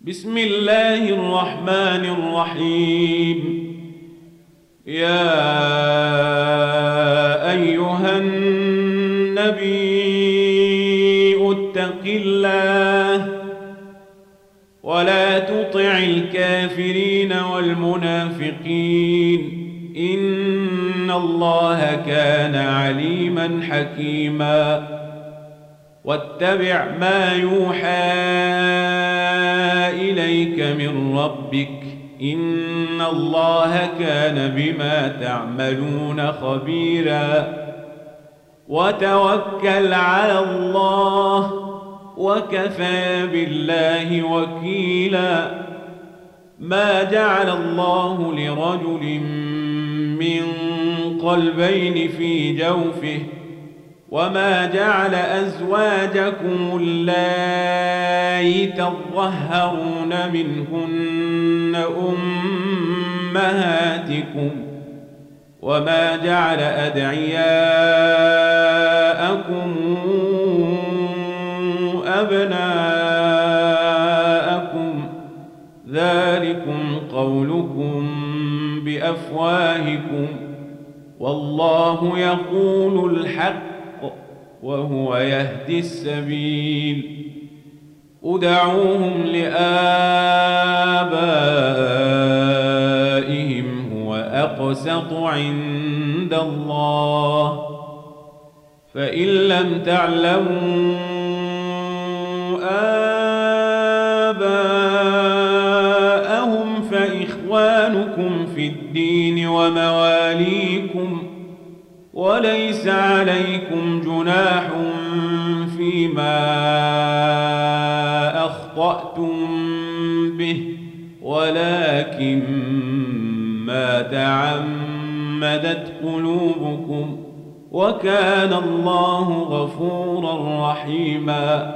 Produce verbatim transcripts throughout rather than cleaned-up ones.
بسم الله الرحمن الرحيم. يا أيها النبي اتق الله ولا تطع الكافرين والمنافقين إن الله كان عليما حكيما. واتبع ما يوحى إليك من ربك إن الله كان بما تعملون خبيرا. وتوكل على الله وكفى بالله وكيلا. ما جعل الله لرجل من قلبين في جوفه وما جعل أزواجكم اللائي تظهرون منهن أمهاتكم وما جعل أدعياءكم أبناءكم ذلكم قولكم بأفواهكم والله يقول الحق وهو يهدي السبيل. ادعوهم لآبائهم هو أقسط عند الله فإن لم تعلموا آباءهم فإخوانكم في الدين ومواليكم وليس عليكم جناح فيما أخطأتم به ولكن ما تعمدت قلوبكم وكان الله غفورا رحيما.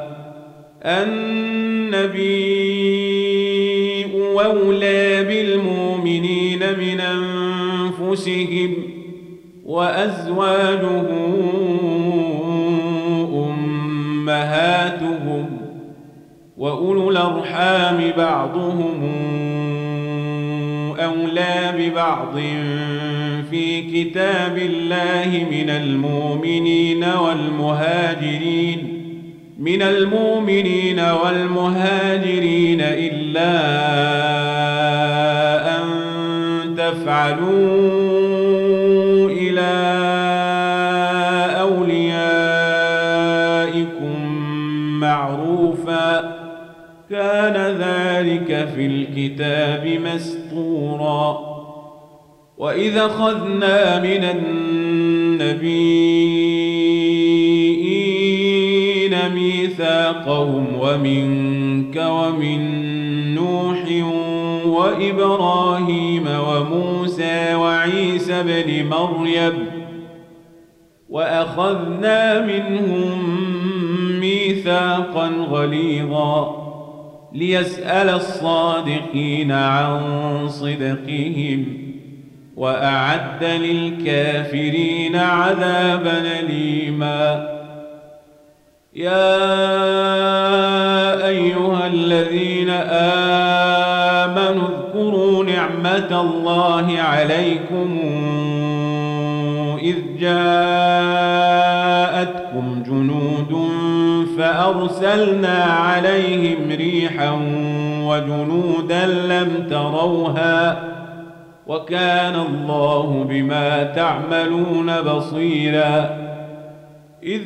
النبي أولى بالمؤمنين من أنفسهم وأزواجه أمهاتهم وأولو الأرحام بعضهم أولى ببعض في كتاب الله من المؤمنين والمهاجرين من المؤمنين والمهاجرين إلا أن تفعلوا إلى أوليائكم معروفا كان ذلك في الكتاب مسطورا. وإذا أخذنا من النبيين ميثاقهم ومنك ومن نوح وإبراهيم وموسى وعيسى بن مريم وأخذنا منهم ميثاقا غليظا ليسأل الصادقين عن صدقهم وأعد للكافرين عذابا أليما. يا أيها الذين آمنوا اذكروا نعمة الله عليكم إذ جاءتكم جنود فأرسلنا عليهم ريحا وجنودا لم تروها وكان الله بما تعملون بصيرا. إذ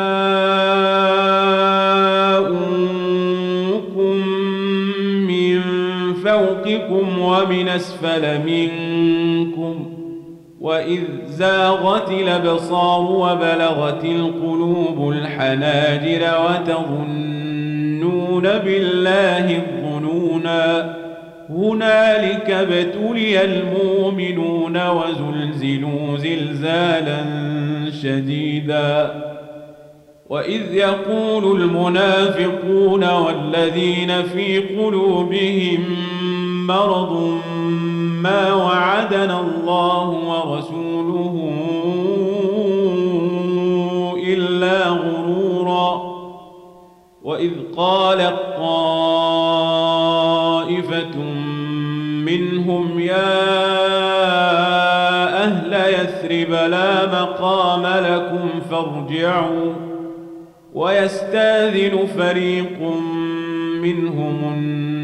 جاءوكم من فوقكم ومن أسفل منكم وإذ زاغت الأبصار وبلغت القلوب الحناجر وتظنون بالله الظنونا هنالك ابتلي المؤمنون وزلزلوا زلزالا شديدا. وإذ يقول المنافقون والذين في قلوبهم مرض ما وعدنا الله ورسوله إلا غرورا. غرورا. وإذ قالت طائفة منهم يا أهل الكتاب تعالوا إلى كلمة سواء بيننا وبينكم ألا تعبدون إلا الله ولا نعبد إلا وحده سبحانه وتعالى عما يشركون. وإذ قالت طائفة منهم يا أهل الكتاب تعالوا إلى كلمة سواء بيننا وبينكم ألا نعبد إلا الله ولا نعبد إلا وحده سبحانه وتعالى عما يشركون. وإذ قالت طائفة منهم يا أهل الكتاب تعالوا إلى كلمة سواء بيننا وبينكم ألا نعبد إلا الله طائفة منهم يا أهل يثرب لا مقام لكم فارجعوا ويستاذن فريق منهم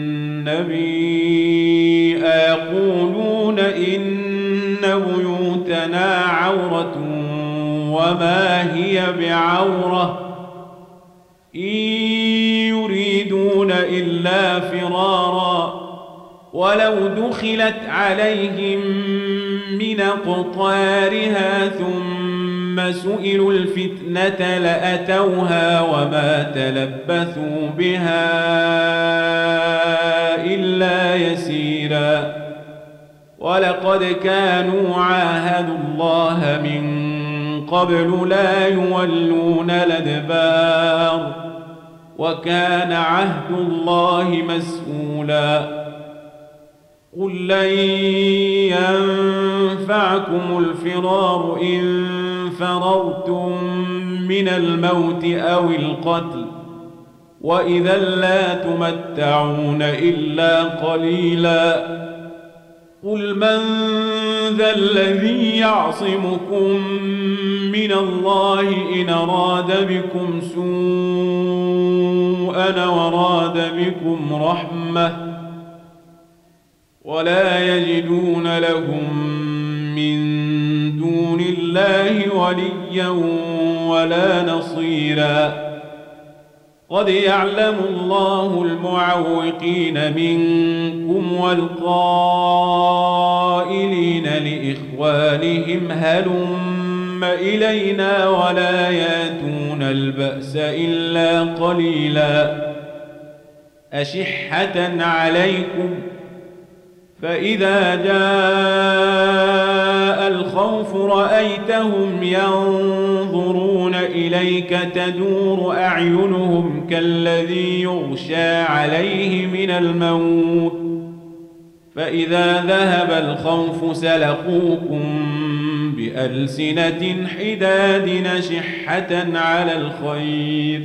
النبي أيقولون إن بيوتنا عورة وما هي بعورة إن يريدون إلا فرارا ولو دخلت عليهم من أقطارها ثم سئلوا الفتنة لأتوها وما تلبثوا بها إلا يسيرا ولقد كانوا عاهدوا الله من قبل لا يولون الأدبار وكان عهد الله مسؤولا قل لن ينفعكم الفرار إن فررتم من الموت أو القتل وإذا لا تمتعون إلا قليلا قل من ذا الذي يعصمكم من الله إن أراد بكم سوءا وراد بكم رحمة ولا يجدون لهم من دون الله وليا ولا نصيرا قد يعلم الله المعوقين منكم والقائلين لإخوانهم هلم إلينا ولا ياتون البأس إلا قليلا أشحة عليكم فإذا جاء الخوف رأيتهم ينظرون إليك تدور أعينهم كالذي يغشى عليه من الموت فإذا ذهب الخوف سلقوكم بألسنة حداد نشحة على الخير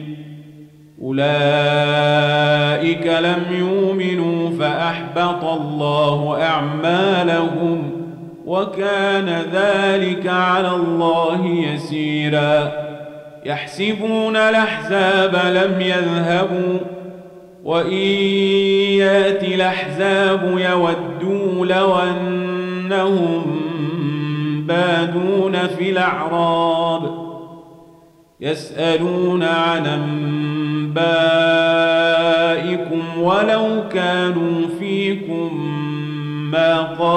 أولئك لم يؤمنوا فأحبط الله أعمالهم وكان ذلك على الله يسيرا يحسبون الأحزاب لم يذهبوا وإن يأتي الأحزاب يودوا لو أنهم بادون في الأعراب يسألون عن أنبائكم ولو كانوا فيكم ما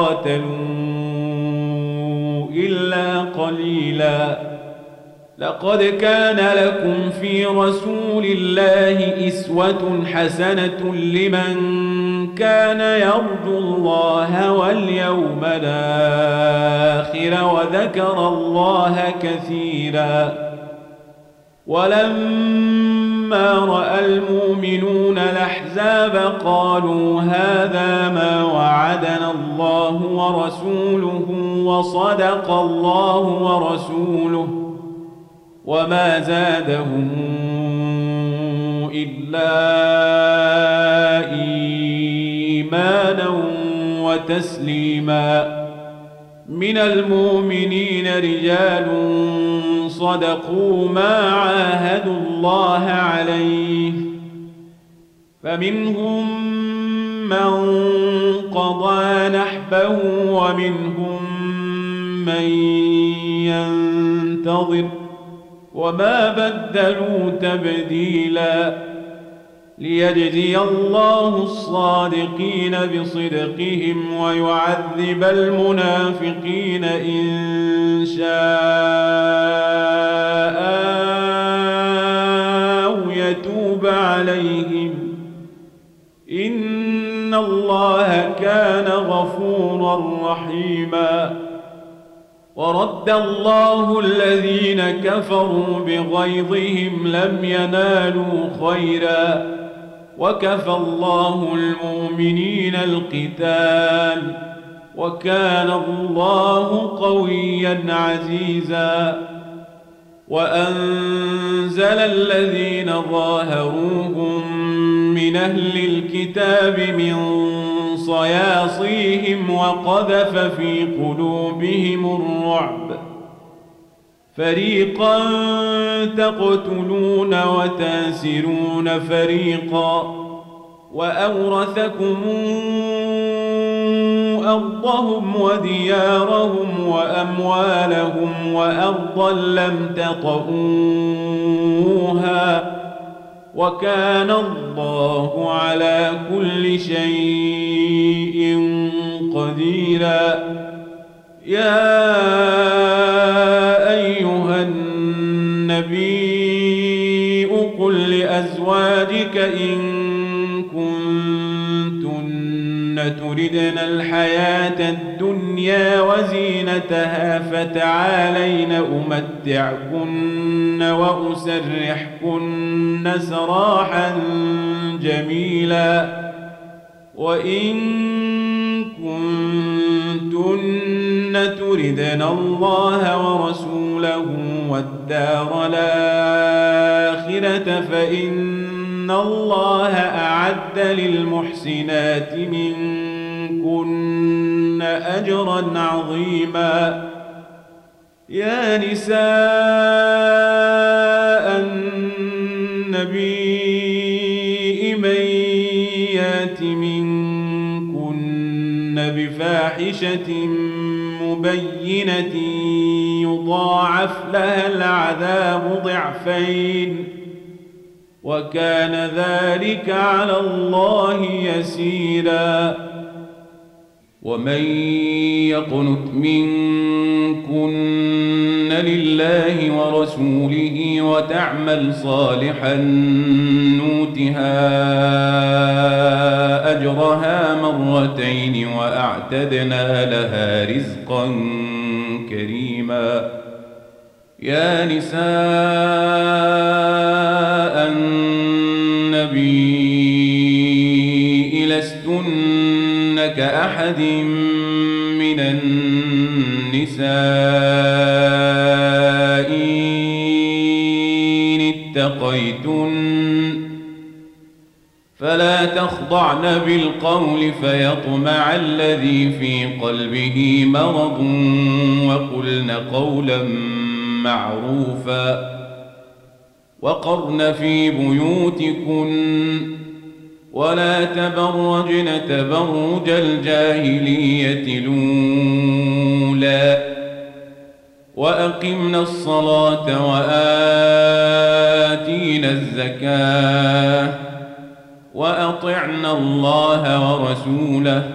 قاتلوا إلا قليلا لقد كان لكم في رسول الله أسوة حسنة لمن كان يرجو الله واليوم الآخر وذكر الله كثيرا ولما رأى المؤمنون الأحزاب قالوا هذا ما وعدنا الله ورسوله وصدق الله ورسوله وما زادهم إلا إيمانا وتسليما من المؤمنين رجال صدقوا ما عاهدوا الله عليه فمنهم من قضى نحبه ومنهم من ينتظر وما بدلوا تبديلا ليجزي الله الصادقين بصدقهم ويعذب المنافقين إن شاء أو يتوب عليهم إن الله كان غفورا رحيما ورد الله الذين كفروا بغيظهم لم ينالوا خيرا وكفى الله المؤمنين القتال وكان الله قويا عزيزا وأنزل الذين ظاهروهم من من أهل الكتاب من صياصيهم وقذف في قلوبهم الرعب فريقا تقتلون وتاسرون فريقا وأورثكم أرضهم وديارهم وأموالهم وأرضا لم تطئوها وكان الله على كل شيء قديرا. يا أيها النبي قل لأزواجك إن كنتن تردن الحياة الدنيا وزينتها فتعالين أمتعكن وأسرحكن سراحا جميلا وإن كنتن تردن الله ورسوله والدار الآخرة فإن الله أعد للمحسنات منكن أجرا عظيما. يا نساء النبي من يات منكن بفاحشة مبينة يضاعف لها العذاب ضعفين وكان ذلك على الله يسيرا. ومن يقنت منكن لله ورسوله وتعمل صالحا نوتها أجرها مرتين وأعتدنا لها رزقا كريما. يا نساء النبي لستن كأحد من النساء إن اتقيتن فلا تخضعن بالقول فيطمع الذي في قلبه مرض وقلن قولا معروفا وقرن في بيوتكن ولا تبرجن تبرج الجاهلية الأولى وأقمنا الصلاة وآتينا الزكاة وأطعنا الله ورسوله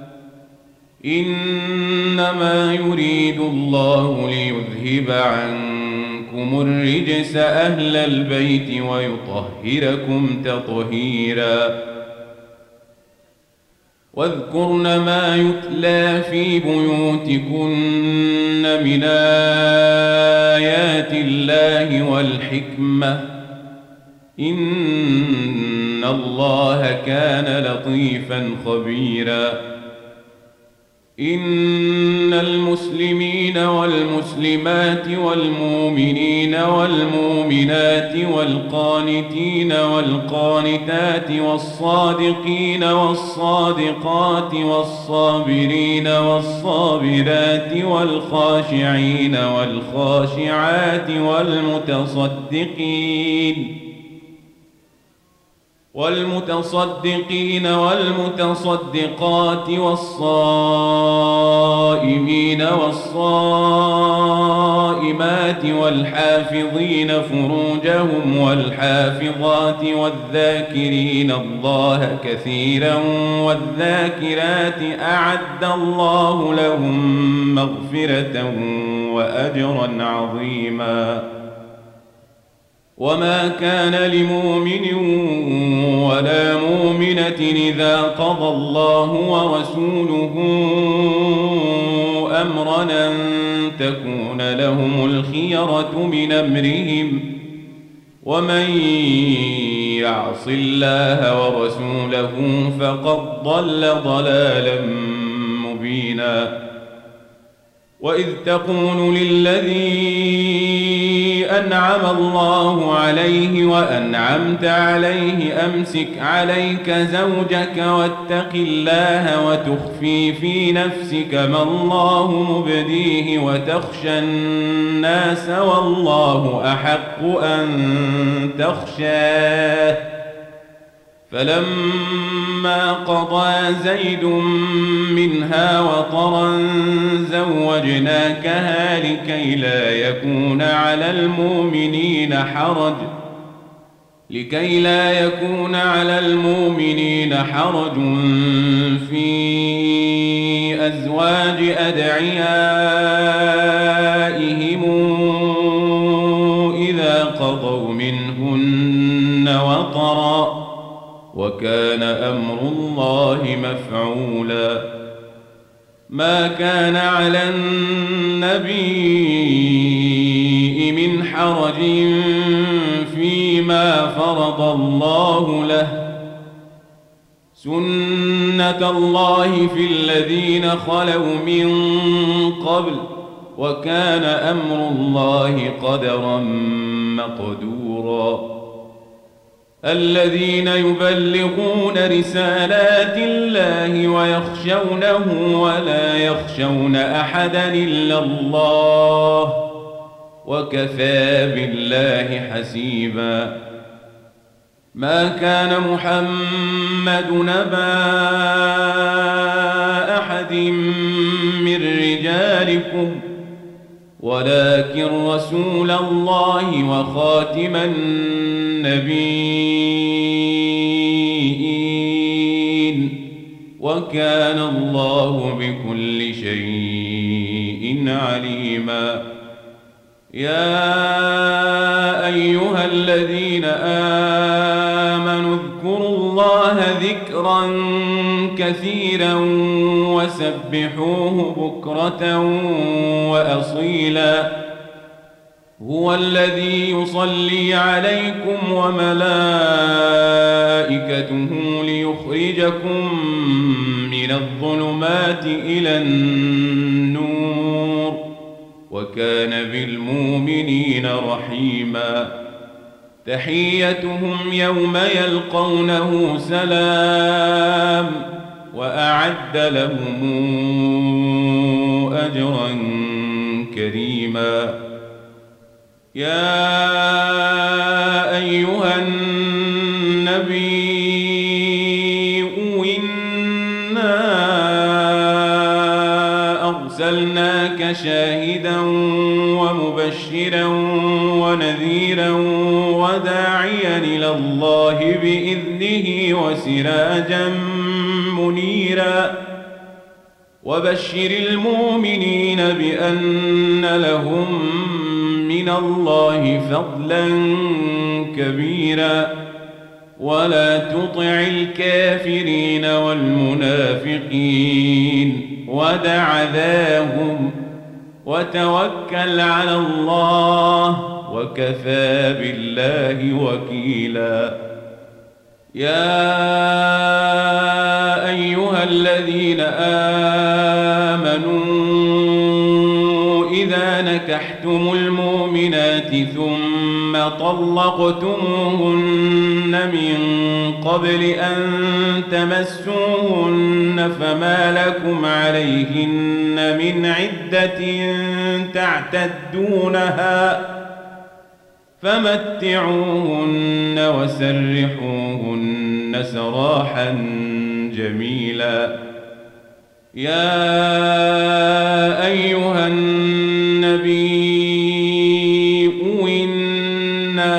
إنما يريد الله ليذهب عنكم الرجس أهل البيت ويطهركم تطهيرا. واذكرن ما يتلى في بيوتكن من آيات الله والحكمة إن الله كان لطيفا خبيرا. إن المسلمين والمسلمات والمؤمنين والمؤمنات والقانتين والقانتات والصادقين والصادقات والصابرين والصابرات والخاشعين والخاشعات والمتصدقين والمتصدقين والمتصدقات والصائمين والصائمات والحافظين فروجهم والحافظات والذاكرين الله كثيرا والذاكرات أعد الله لهم مغفرة وأجرا عظيما. وما كان لمؤمن ولا مؤمنة إذا قضى الله ورسوله أمرا أن تكون لهم الخيرة من أمرهم ومن يعص الله ورسوله فقد ضل ضلالا مبينا. وإذ تقول للذي أنعم الله عليه وأنعمت عليه أمسك عليك زوجك واتق الله وتخفي في نفسك ما الله مبديه وتخشى الناس والله أحق أن تخشاه فلما قضى زيد منها وطرا زوجناكها لكي لا يكون على المؤمنين حرج لكي لا يكون على المؤمنين حرج في أزواج أدعيائهم إذا قضوا منهن وطرا وكان أمر الله مفعولا ما كان على النبي من حرج فيما فرض الله له سنة الله في الذين خلوا من قبل وكان أمر الله قدرا مقدورا الذين يبلغون رسالات الله ويخشونه ولا يخشون أحدا إلا الله وكفى بالله حسيبا ما كان محمد نبا أحد من رجالكم ولكن رسول الله وخاتم النبيين وكان الله بكل شيء عليما يا أيها الذين آمنوا اذكروا الله ذكرا كثيرا وسبحوه بكرة وأصيلا هو الذي يصلي عليكم وملائكته ليخرجكم من الظلمات إلى النور وكان بالمؤمنين رحيما تحيتهم يوم يلقونه سلام وأعد لهم أجرا كريما يا أيها النبي إنا أرسلناك شاهدا ومبشرا ونذيرا وداعيا إلى الله بإذنه وسراجا منيرا وبشر المؤمنين بأن لهم من الله فضلا كبيرا ولا تطع الكافرين والمنافقين ودع ذاهم وتوكل على الله وكفى بالله وكيلا يا أيها الذين آمنوا إذا نكحتم المؤمنات ثم طلقتموهن من قبل أن تمسوهن فما لكم عليهن من عدة تعتدونها فمتعوهن وسرحوهن سراحا جميلا يا أيها النبي إنا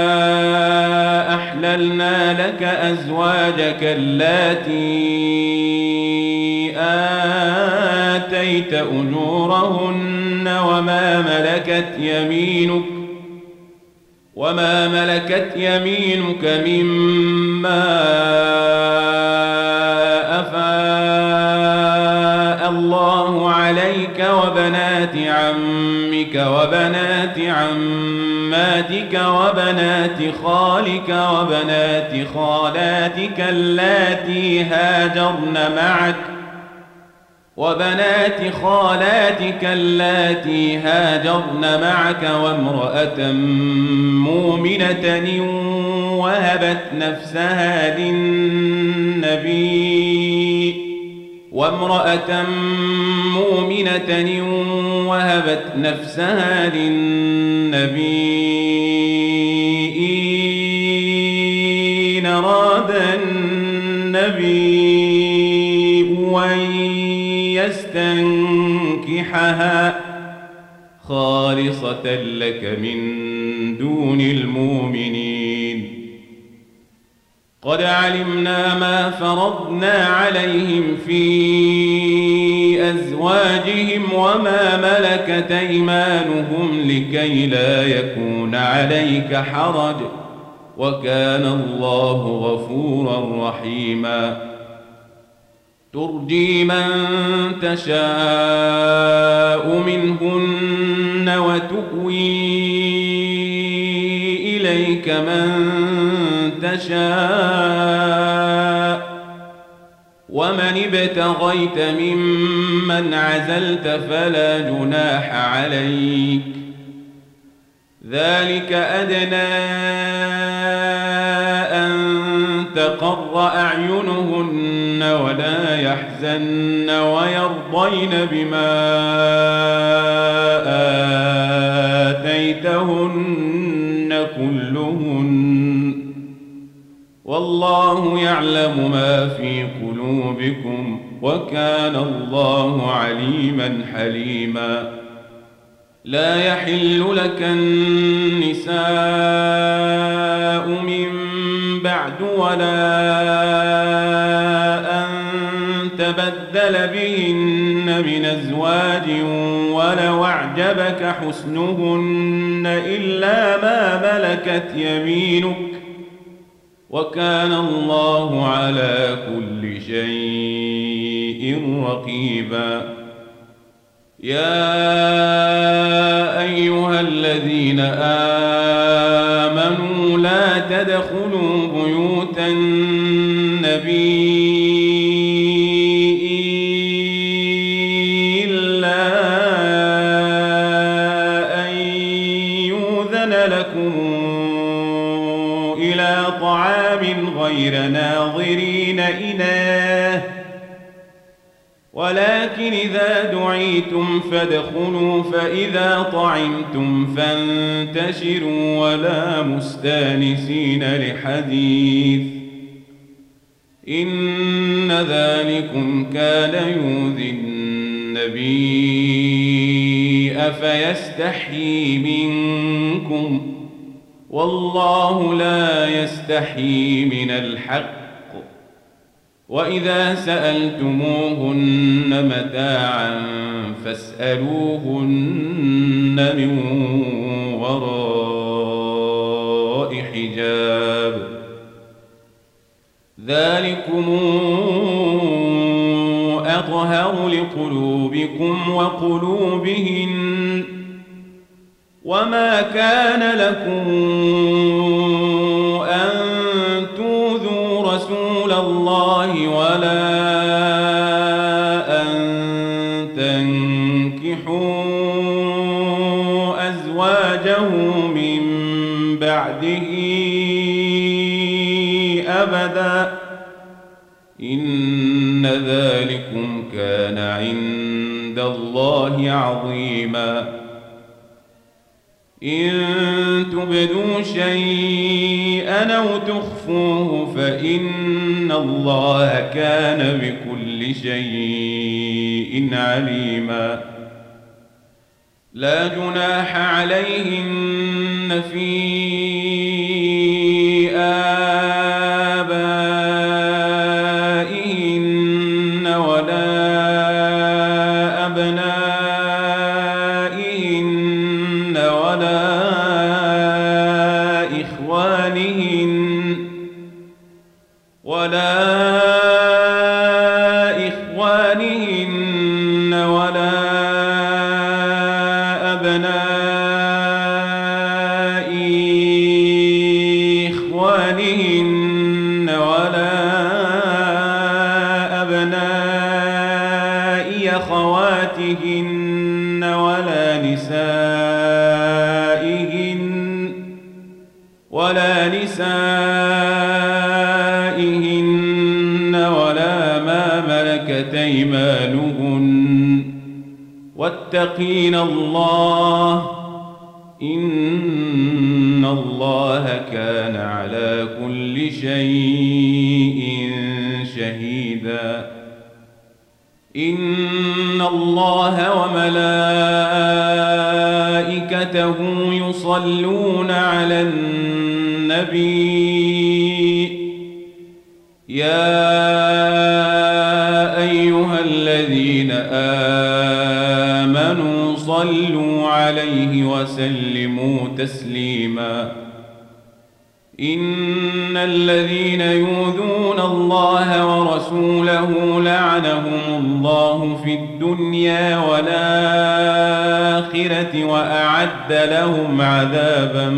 أحللنا لك أزواجك اللاتي آتيت أجورهن وما ملكت يمينك وما ملكت يمينك مما أفاء الله عليك وبنات عمك وبنات عماتك وبنات خالك وبنات خالاتك اللاتي هاجرن معك وبنات خالاتك اللاتي هاجرن معك وامرأة مؤمنة وهبت نفسها للنبي وامرأة مؤمنة وهبت نفسها للنبي إن أراد النبي أن يستنكحها خالصة لك من دون المؤمنين. قد علمنا ما فرضنا عليهم في أزواجهم وما ملكت أيمانهم لكي لا يكون عليك حرج وكان الله غفورا رحيما. ترجي من تشاء منهن وتؤوي إليك من تشاء ومن ابتغيت ممن عزلت فلا جناح عليك ذلك أدنى أن تقر أعينهن ولا يحزن ويرضين بما آتيتهن كلهن والله يعلم ما في قلوبكم وكان الله عليما حليما. لا يحل لك النساء من بعد ولا أن تبدل بهن من أزواج ولو أعجبك حسنهن إلا ما ملكت يمينك وكان الله على كل شيء رقيبا. يا أيها الذين آمنوا لا تدخلوا بيوت النبي إلا أن يؤذن لكم إلى طعام غير ناظرين إناه ولكن إذا دعيتم فادخلوا فإذا طعمتم فانتشروا ولا مستانسين لحديث إن ذلكم كان يؤذي النبي أفيستحيي منكم والله لا يستحيي من الحق. وإذا سألتموهن متاعا فاسألوهن من وراء حجاب ذلكم أطهر لقلوبكم وقلوبهن وما كان لكم أن تؤذوا رسول الله ولا أن تنكحوا أزواجه من بعده أبدا إن ذلكم كان عند الله عظيما. إن تبدوا شيئا أو تخفوه فإن الله كان بكل شيء عليما. لا جناح عليهن في آبائهن ولا أبنائهن ولا إخوانهن ولا إخوانهن ولا أبناء إخوانهن ولا أبناء في أخواتهن ولا نسائهن ولا نسائهن ولا ما ملكت أيمانهن واتقين الله إن الله كان على كل شيء شهيدا إن الله وملائكته يصلون على النبي يا أيها الذين آمنوا صلوا عليه وسلموا تسليما إن الذين يؤذون الله ورسوله لعنهم الله في الدنيا والآخرة وأعد لهم عذابا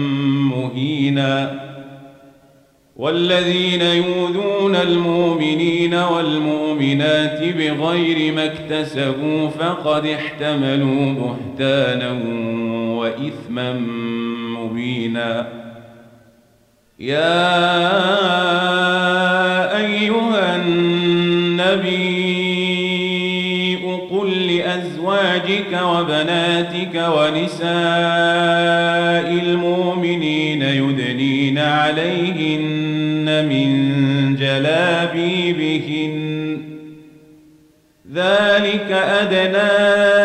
مهينا والذين يؤذون المؤمنين والمؤمنات بغير ما اكتسبوا فقد احتملوا بهتانا وإثما مبينا يا أيها النبي قل لأزواجك وبناتك ونساء المؤمنين يدنين عليهن من جلابيبهن ذلك أدنى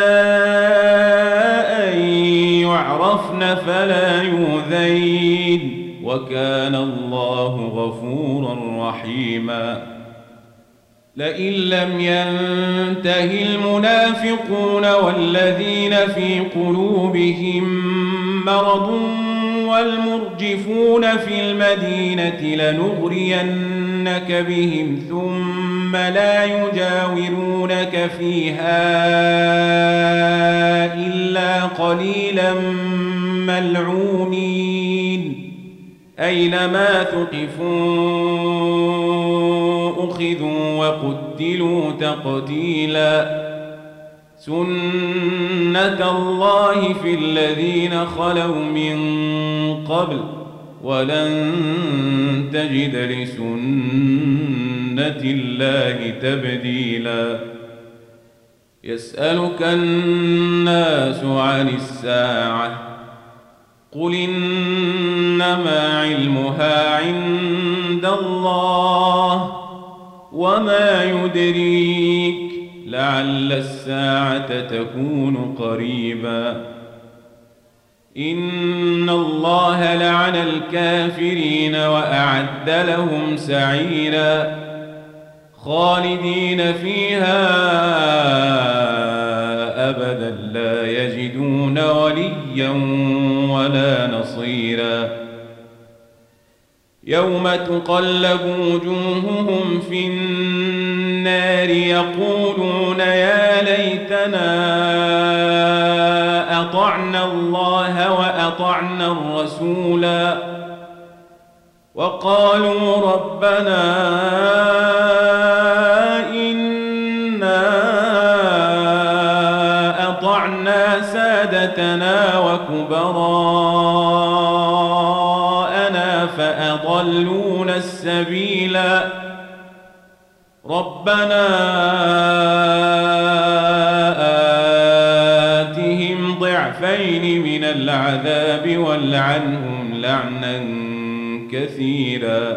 أن يعرفن فلا يؤذين وكان الله غفورا رحيما لئن لم ينته المنافقون والذين في قلوبهم مرض والمرجفون في المدينة لنغرينك بهم ثم لا يجاورونك فيها إلا قليلا ملعونين أينما ثقفوا أخذوا وقتلوا تقتيلا سنة الله في الذين خلوا من قبل ولن تجد لسنة الله تبديلا يسألك الناس عن الساعة قل إنما علمها عند الله وما يدريك لعل الساعة تكون قريبا إن الله لعن الكافرين وأعد لهم سعيرا خالدين فيها أبدا لا يجدون وليا ولا نصيرا يوم تقلب وجوههم في النار يقولون يا ليتنا أطعنا الله وأطعنا الرسولا وقالوا ربنا إنا أطعنا سادتنا وكبراءنا فأضلونا السبيلا ربنا آتهم ضعفين من العذاب والعنهم لعنا كثيرا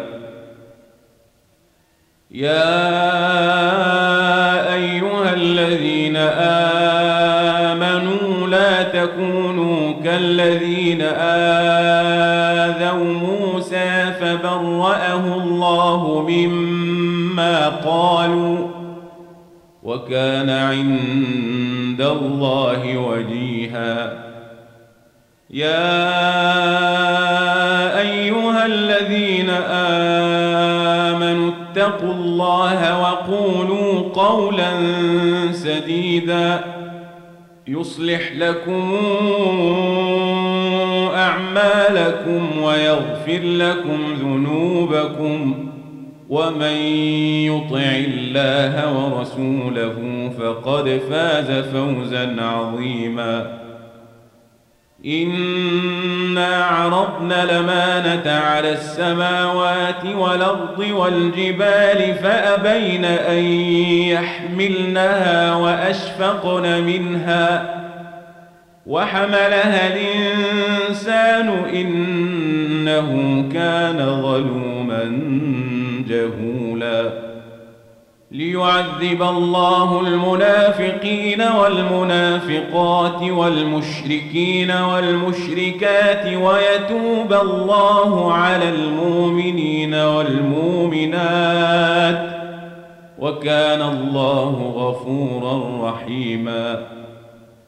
يا أيها الذين آمنوا لا تكونوا كالذين آذوا موسى فبرأه الله مما قالوا وكان عند الله وجيها يا أيها الذين آمنوا اتقوا الله وقولوا قولا سديدا يصلح لكم أعمالكم ويغفر لكم ذنوبكم ومن يطع الله ورسوله فقد فاز فوزا عظيما. إنا عرضنا الأمانة على السماوات والأرض والجبال فأبين أن يحملنها وأشفقن منها وحملها الإنسان إنه كان ظلوما جهولا. ليعذب الله المنافقين والمنافقات والمشركين والمشركات ويتوب الله على المؤمنين والمؤمنات وكان الله غفورا رحيما.